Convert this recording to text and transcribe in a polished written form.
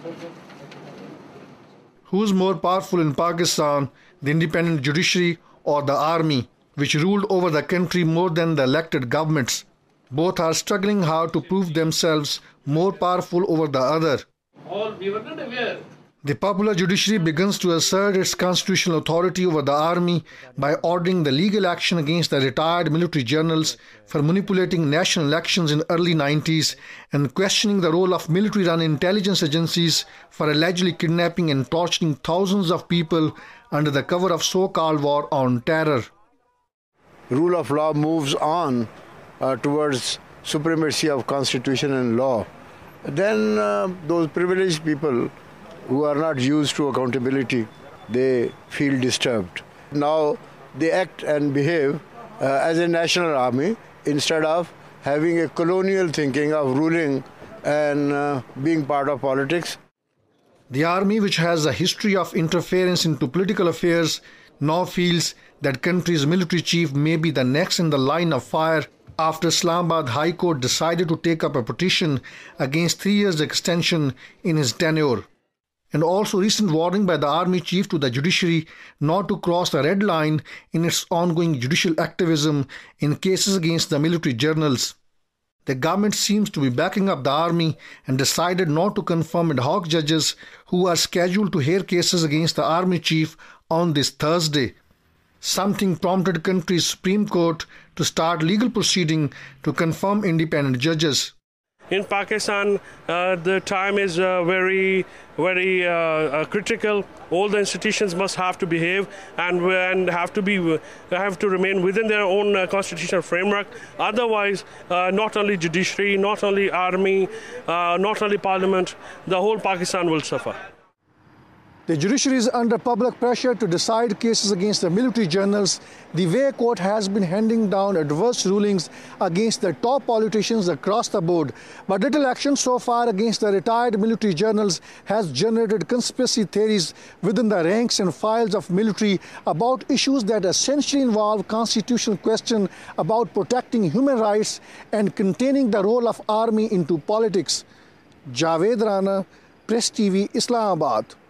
Who's more powerful in Pakistan, the independent judiciary or the army, which ruled over the country more than the elected governments? Both are struggling hard to prove themselves more powerful over the other. We were not aware. The popular judiciary begins to assert its constitutional authority over the army by ordering the legal action against the retired military generals for manipulating national elections in early 90s and questioning the role of military-run intelligence agencies for allegedly kidnapping and torturing thousands of people under the cover of so-called war on terror. Rule of law moves on towards supremacy of constitution and law. Then those privileged people who are not used to accountability, they feel disturbed. Now they act and behave as a national army instead of having a colonial thinking of ruling and being part of politics. The army, which has a history of interference into political affairs, now feels that country's military chief may be the next in the line of fire after Islamabad High Court decided to take up a petition against 3 years extension in his tenure. And also recent warning by the army chief to the judiciary not to cross the red line in its ongoing judicial activism in cases against the military generals. The government seems to be backing up the army and decided not to confirm ad hoc judges who are scheduled to hear cases against the army chief on this Thursday. Something prompted country's Supreme Court to start legal proceeding to confirm independent judges. In Pakistan, the time is very critical. All the institutions must have to behave and have to remain within their own constitutional framework. Otherwise, not only judiciary, not only army, not only parliament, the whole Pakistan will suffer. The judiciary is under public pressure to decide cases against the military generals. The way court has been handing down adverse rulings against the top politicians across the board. But little action so far against the retired military generals has generated conspiracy theories within the ranks and files of military about issues that essentially involve constitutional question about protecting human rights and containing the role of army into politics. Javed Rana, Press TV, Islamabad.